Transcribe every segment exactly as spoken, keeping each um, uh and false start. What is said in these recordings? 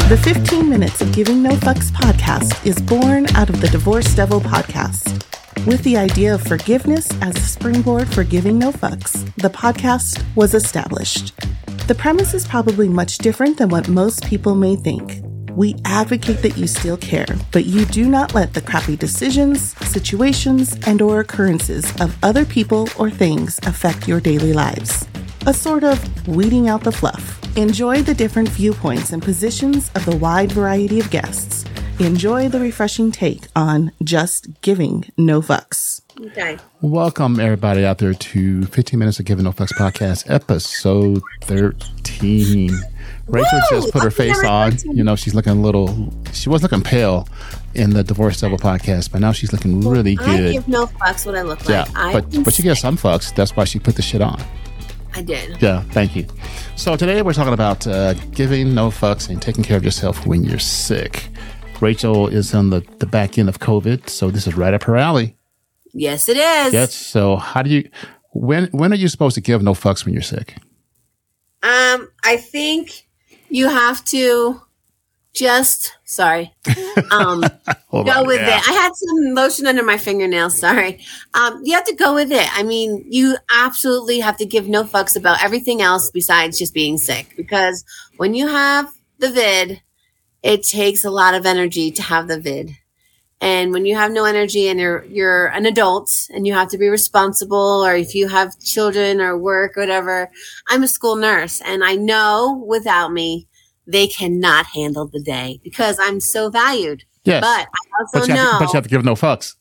The fifteen Minutes of Giving No Fucks podcast is born out of the Divorce Devil podcast. With the idea of forgiveness as a springboard for giving no fucks, the podcast was established. The premise is probably much different than what most people may think. We advocate that you still care, but you do not let the crappy decisions, situations, and or occurrences of other people or things affect your daily lives. A sort of weeding out the fluff. Enjoy the different viewpoints and positions of the wide variety of guests. Enjoy the refreshing take on just giving no fucks. Okay. Welcome, everybody out there to fifteen Minutes of Giving No Fucks podcast, episode thirteen. Rachel Woo! just put her face on. You know, she's looking a little, she was looking pale in the Divorce Devil podcast, but now she's looking really I good. I give no fucks what I look Yeah, like. I but, but you get some fucks. That's why she put the shit on. I did. Yeah, thank you. So today we're talking about uh, giving no fucks and taking care of yourself when you're sick. Rachel is on the, the back end of COVID, so this is right up her alley. Yes, it is. Yes. So how do you, when when are you supposed to give no fucks when you're sick? Um, I think you have to just, sorry, um, Hold go on, with yeah. it. I had some lotion under my fingernails. Sorry. Um, you have to go with it. I mean, you absolutely have to give no fucks about everything else besides just being sick, because when you have the vid, it takes a lot of energy to have the vid. And when you have no energy and you're, you're an adult and you have to be responsible, or if you have children or work or whatever, I'm a school nurse and I know without me, they cannot handle the day because I'm so valued. Yes. But I also But you, know, have to, but you have to give no fucks.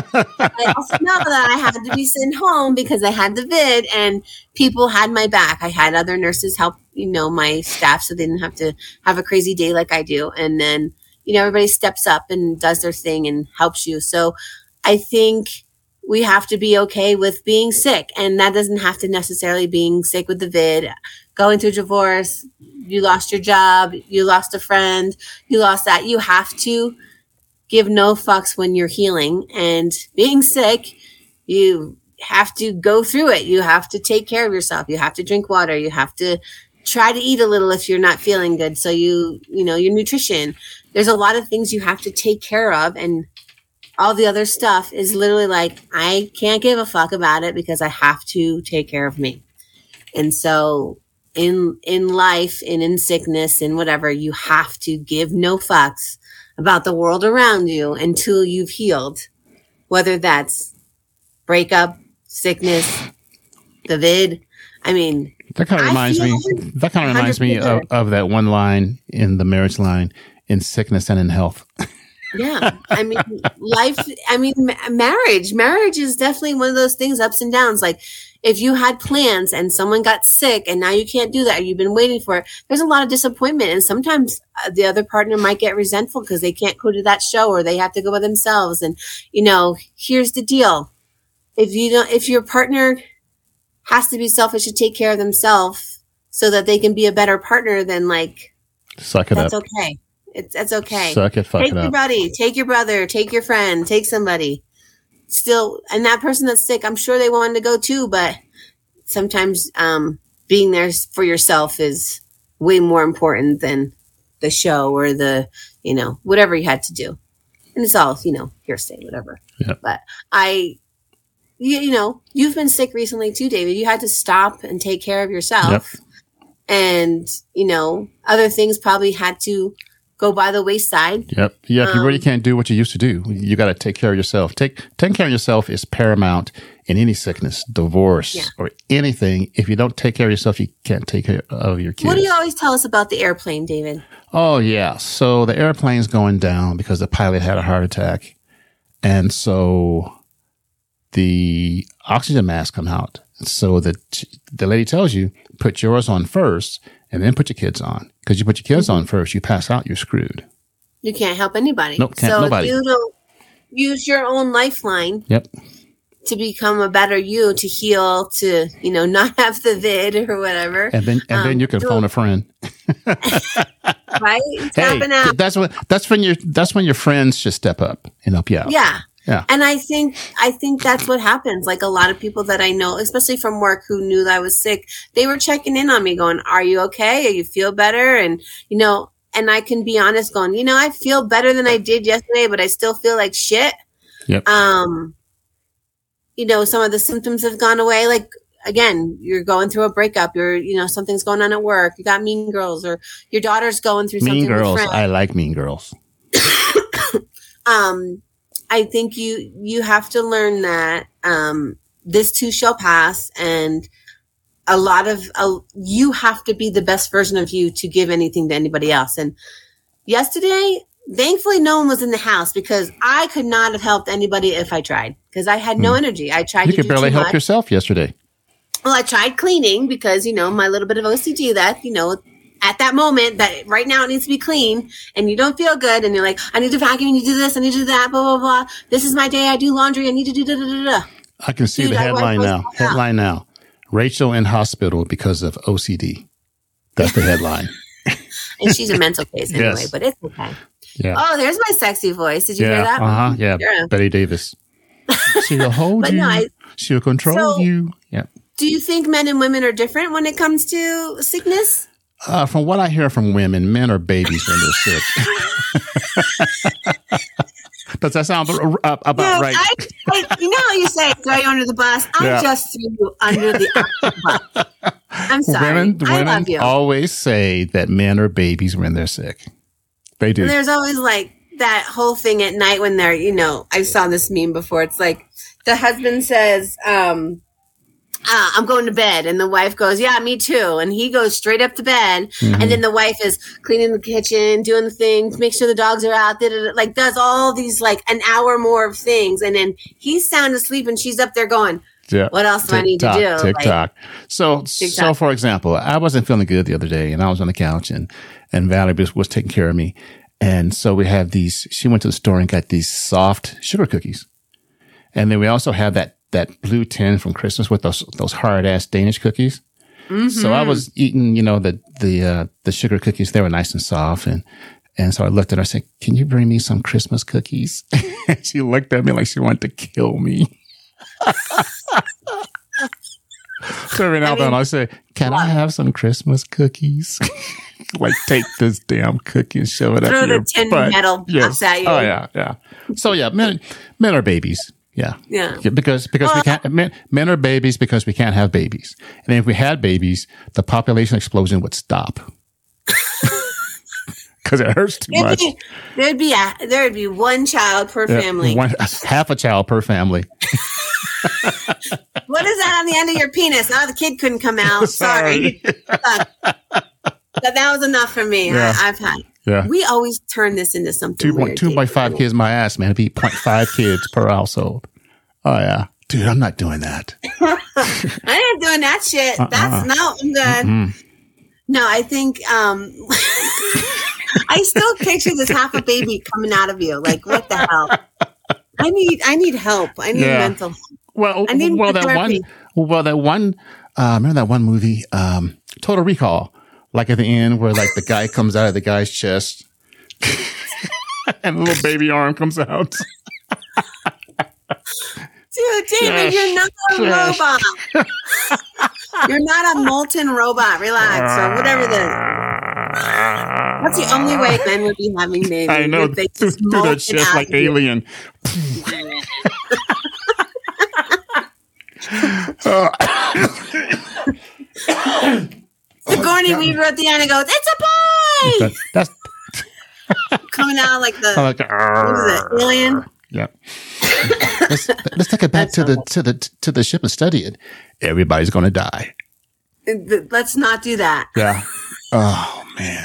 I also know that I had to be sent home because I had the vid and people had my back. I had other nurses help, you know, my staff so they didn't have to have a crazy day like I do. And then, you know, everybody steps up and does their thing and helps you. So I think we have to be okay with being sick. And that doesn't have to necessarily being sick with the vid, going through divorce, you lost your job, you lost a friend, you lost that. You have to give no fucks when you're healing and being sick. You have to go through it. You have to take care of yourself. You have to drink water. You have to try to eat a little if you're not feeling good. So you, you know, your nutrition, there's a lot of things you have to take care of, and all the other stuff is literally like, I can't give a fuck about it because I have to take care of me. And so in, in life and in sickness and whatever, you have to give no fucks about the world around you until you've healed, whether that's breakup, sickness, the vid. I mean, That kind of reminds me. That kind of reminds me of, of that one line in the marriage line: "In sickness and in health." Yeah, I mean, life. I mean, ma- marriage. Marriage is definitely one of those things, ups and downs. Like, if you had plans and someone got sick and now you can't do that, or you've been waiting for it, there's a lot of disappointment, and sometimes uh, the other partner might get resentful because they can't go to that show or they have to go by themselves. And you know, here's the deal: if you don't, if your partner has to be selfish to take care of themselves so that they can be a better partner, then like, Suck it that's up. okay. It's that's okay. Suck it, fuck take it your up. buddy, take your brother, take your friend, take somebody. Still, and that person that's sick, I'm sure they wanted to go too, but sometimes um, being there for yourself is way more important than the show or the, you know, whatever you had to do. And it's all, you know, hearsay, whatever. Yep. But I, you, you know, you've been sick recently too, David. You had to stop and take care of yourself. Yep. And, you know, other things probably had to go by the wayside. Yep. Yeah. If you Um, really can't do what you used to do, you got to take care of yourself. Take taking care of yourself is paramount in any sickness, divorce, Yeah. or anything. If you don't take care of yourself, you can't take care of your kids. What do you always tell us about the airplane, David? Oh, yeah. So the airplane's going down because the pilot had a heart attack. And so the oxygen mask come out. So the, the lady tells you, put yours on first and then put your kids on. Because you put your kids on first, you pass out, you're screwed. You can't help anybody. Nope, can't so nobody. if you don't use your own lifeline Yep. to become a better you, to heal, to, you know, not have the vid or whatever. And then and Um, then you can phone a friend. Right? It's Hey, happening out. that's what that's when your that's when your friends should step up and help you out. Yeah. Yeah. And I think, I think that's what happens. Like a lot of people that I know, especially from work who knew that I was sick, they were checking in on me going, are you okay? Are you feel better? And, you know, and I can be honest going, you know, I feel better than I did yesterday, but I still feel like shit. Yep. Um, you know, some of the symptoms have gone away. Like, again, you're going through a breakup. You're, you know, something's going on at work. You got Mean Girls, or your daughter's going through Mean something. Girls. With friends. I like Mean Girls. um, I think you, you have to learn that, um, this too shall pass, and a lot of uh, you have to be the best version of you to give anything to anybody else. And yesterday, thankfully, no one was in the house, because I could not have helped anybody if I tried, because I had no hmm. energy. I tried You to could do barely too help much. yourself yesterday. Well, I tried cleaning because, you know, my little bit of O C D, that, you know, at that moment that right now it needs to be clean, and you don't feel good, and you're like, I need to vacuum, I need to do this, I need to do that, blah, blah, blah. This is my day. I do laundry. I need to do da, da, da, da. I can see Dude, the I headline was- now. Headline now. Rachel in hospital because of O C D. That's the headline. And she's a mental case anyway, Yes. but it's okay. Yeah. Oh, there's my sexy voice. Did you yeah. hear that? Uh-huh. Yeah. Yeah. Betty Davis. She'll hold But you. no, I- She'll control So- you. Yeah. Do you think men and women are different when it comes to sickness? Uh, from what I hear from women, men are babies when they're sick. Does that sound uh, about No, right? I, I, you know how you say throw you under the bus? I Yeah. just threw you under the actual bus. I'm sorry. Women, I women love you. always say that men are babies when they're sick. They do. And there's always like that whole thing at night when they're, you know, I saw this meme before. It's like the husband says, um, uh, I'm going to bed. And the wife goes, yeah, me too. And he goes straight up to bed. Mhm. And then the wife is cleaning the kitchen, doing the things, make sure the dogs are out, da, da, da, like does all these like an hour more of things. And then he's sound asleep and she's up there going, Yeah. what else do I need to do? Tick Like, tock. So, so for example, I wasn't feeling good the other day, and I was on the couch, and and Valerie was, was taking care of me, and so we have these. She went to the store and got these soft sugar cookies, and then we also have that that blue tin from Christmas with those those hard ass Danish cookies. mhm. So I was eating, you know, the the uh, the sugar cookies. They were nice and soft, and and so I looked at her. I said, "Can you bring me some Christmas cookies?" And she looked at me like she wanted to kill me. So every now I and then mean, I say, "Can I have some Christmas cookies?" Like, take this damn cookie and shove it up Throw the your tin butt. metal Yes. at you. Oh yeah, yeah. So yeah, men men are babies. Yeah. Yeah. Yeah, because because we Well, can't men, men are babies because we can't have babies. And if we had babies, the population explosion would stop. Because it hurts too There'd much. be, there'd be a, there'd be one child per Yeah, family. one- half a child per family. What is that on the end of your penis? Oh, the kid couldn't come out. Sorry. But that was enough for me. Yeah. I, I've had. Yeah. We always turn this into something Two weird. point two by five kids my ass, man. It'd be point five kids per household. Oh yeah. Dude, I'm not doing that. I ain't doing that shit. Uh-uh. That's no, I'm good. Mm. No, I think um I still picture this half a baby coming out of you. Like, what the hell? I need I need help. I need Yeah. mental help. Well, I need well, that therapy. one, well, that one, uh, remember that one movie, um, Total Recall, like at the end where like the guy comes out of the guy's chest and a little baby arm comes out. Dude, David, Shush. you're not a Shush. robot. You're not a molten robot. Relax, or whatever the. That's the only way men would be having babies. I know, if they through, just through molt the it chest out like of you. alien. Sigourney Weaver at the end and goes, "It's a boy!" That, that's Coming out like the like, what is it, alien? yeah. let's, let's take it back That's to the to the to the ship and study it. Everybody's going to die. Let's not do that. Yeah. Oh man.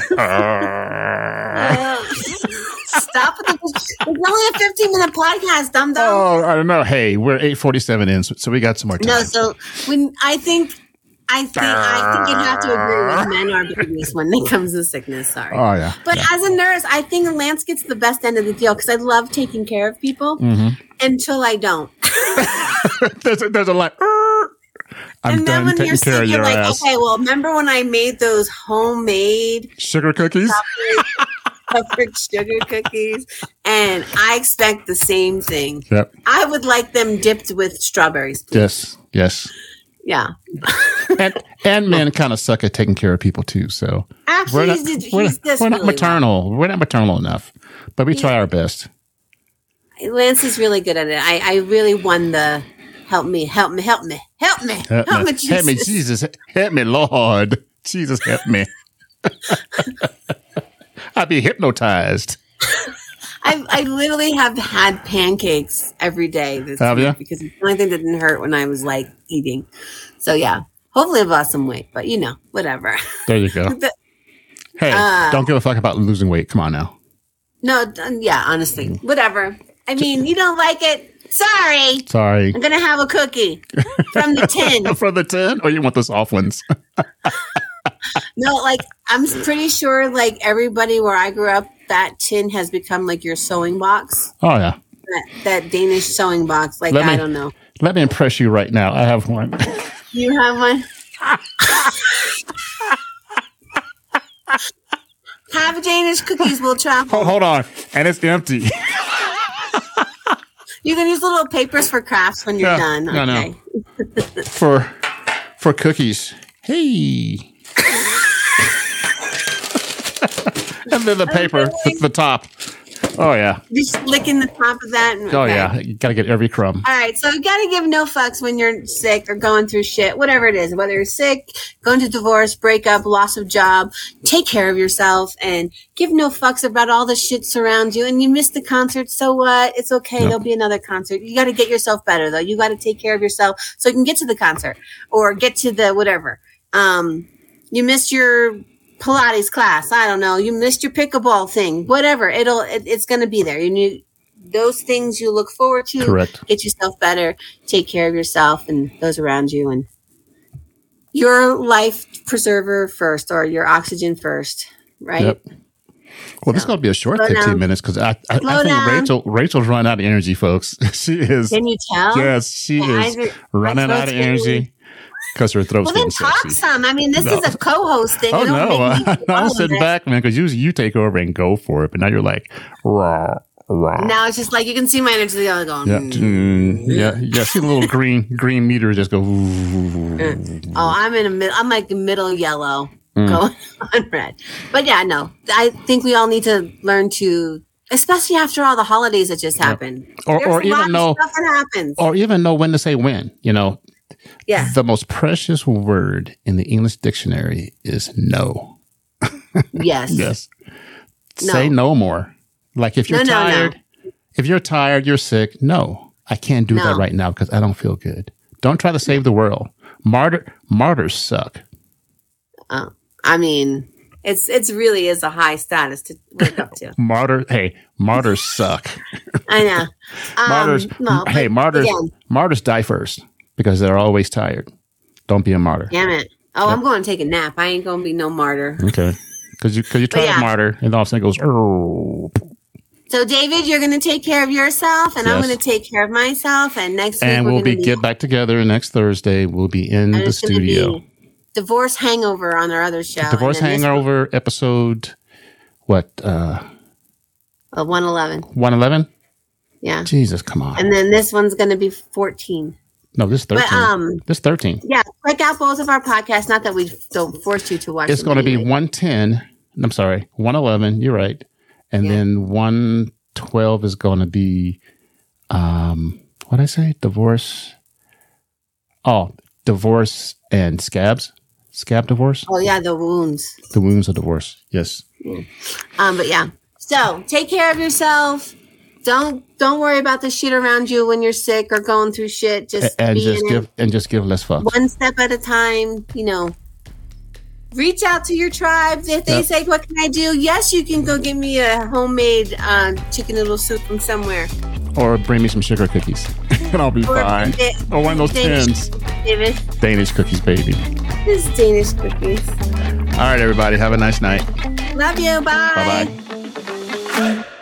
Uh, Stop with the. It's only a fifteen minute podcast, dum dum. Oh, I don't know. Hey, we're eight forty-seven in, so, so we got some more time. No, so when I think, I think, I think you'd have to agree with men are babies when it comes to sickness. Sorry, Oh yeah. but yeah. as a nurse, I think Lance gets the best end of the deal because I love taking care of people Mhm. until I don't. there's a, there's a line. I'm and then done when taking you're care sick, of you're your like, ass. okay, well, remember when I made those homemade Sugar cookies. covered sugar cookies? And I expect the same thing. Yep. I would like them dipped with strawberries. Please. Yes. Yes. Yeah. and, and men kind of suck at taking care of people too. So Actually, we're not, he's, we're, he's just we're not really maternal. Well. We're not maternal enough, but we try our best. Lance is really good at it. I, I really won the help me, help me, help me, help me, help, help me, me, Jesus. help me, Jesus, help me, Lord, Jesus, help me. I'd be hypnotized. I, I literally have had pancakes every day this have week you? because it's the only thing that didn't hurt when I was like eating. So yeah, hopefully I've lost some weight, but you know, whatever. There you go. the, hey, uh, don't give a fuck about losing weight. Come on now. No, yeah, honestly, whatever. I mean, you don't like it. Sorry. Sorry. I'm gonna have a cookie from the tin. From the tin, or you want those off ones? No, like I'm pretty sure, like everybody where I grew up, that tin has become like your sewing box. Oh yeah, that, that Danish sewing box. Like let I me, don't know. Let me impress you right now. I have one. You have one. Have Danish cookies will travel. Hold, hold on, and it's empty. You can use little papers for crafts when you're yeah, done. No, okay. no. for for cookies. Hey. And then the paper, the, the top. Oh, yeah. Just licking the top of that. And, oh, okay. yeah. You got to get every crumb. All right. So you got to give no fucks when you're sick or going through shit, whatever it is. Whether you're sick, going through divorce, breakup, loss of job, take care of yourself and give no fucks about all the shit surrounds you. And you missed the concert. So what? It's okay. Nope. There'll be another concert. You got to get yourself better, though. You got to take care of yourself so you can get to the concert or get to the whatever. Um, you missed your Pilates class. I don't know. You missed your pickleball thing. Whatever. It'll. It, it's going to be there. You need those things you look forward to. Correct. Get yourself better. Take care of yourself and those around you, and your life preserver first, or your oxygen first. Right. Yep. Well, so, this is going to be a short fifteen down. minutes because I, I, I think down. Rachel Rachel's run out of energy, folks. She is. Can you tell? Yes, she yeah, is I, running out of energy. Because her throat's well, then getting talk sexy. some. I mean, this no. is a co-host thing. Oh, no. I'm sitting back, man, because usually you take over and go for it. But now you're like, raw, raw. Now it's just like you can see my energy going. Yeah, mm. yeah, yeah. See the little green green meter just go. Mm. Oh, I'm in a mid. I'm like middle yellow mm. going on red. But yeah, no. I think we all need to learn to, especially after all the holidays that just happened. Yeah. Or, or even know stuff that happens. Or even know when to say when. You know. Yeah. The most precious word in the English dictionary is no. Yes. Yes. No. Say no more. Like if you're no, tired, no, no. if you're tired, you're sick. No, I can't do no. that right now because I don't feel good. Don't try to save the world. Martyr, martyrs suck. Uh, I mean, it's it's really is a high status to wake up to. Martyr, hey, martyrs suck. I know. Um, martyrs, no, hey, martyrs, again. martyrs die first. Because they're always tired. Don't be a martyr. Damn it. Oh, yep. I'm going to take a nap. I ain't going to be no martyr. Okay. Because you, cause you try yeah. to martyr, and all of a sudden it goes, oh. So, David, you're going to take care of yourself, and yes. I'm going to take care of myself. And next week, and we're we'll be, be get back together next Thursday. We'll be in the studio. Divorce Hangover on our other show. Divorce Hangover episode, what? Uh, uh, one eleven. one eleven? Yeah. Jesus, come on. And then this one's going to be fourteen. No, this is thirteen. But, um, this is thirteen. Yeah, check out both of our podcasts. Not that we don't force you to watch. It's going to be one ten. I'm sorry, one eleven. You're right, and yeah. then one twelve is going to be, um, what did I say? Divorce. Oh, divorce and scabs. Scab divorce. Oh yeah, the wounds. The wounds of divorce. Yes. Mm. Um, but yeah. So take care of yourself. Don't don't worry about the shit around you when you're sick or going through shit. Just and be just in give it. and just give less fucks. One step at a time. You know, reach out to your tribe. If they yep. say, "What can I do?" Yes, you can go get me a homemade uh, chicken noodle soup from somewhere, or bring me some sugar cookies, and I'll be or fine. It, or one of those Danish, tins. David. Danish cookies, baby. This is Danish cookies. All right, everybody. Have a nice night. Love you. Bye. Bye bye.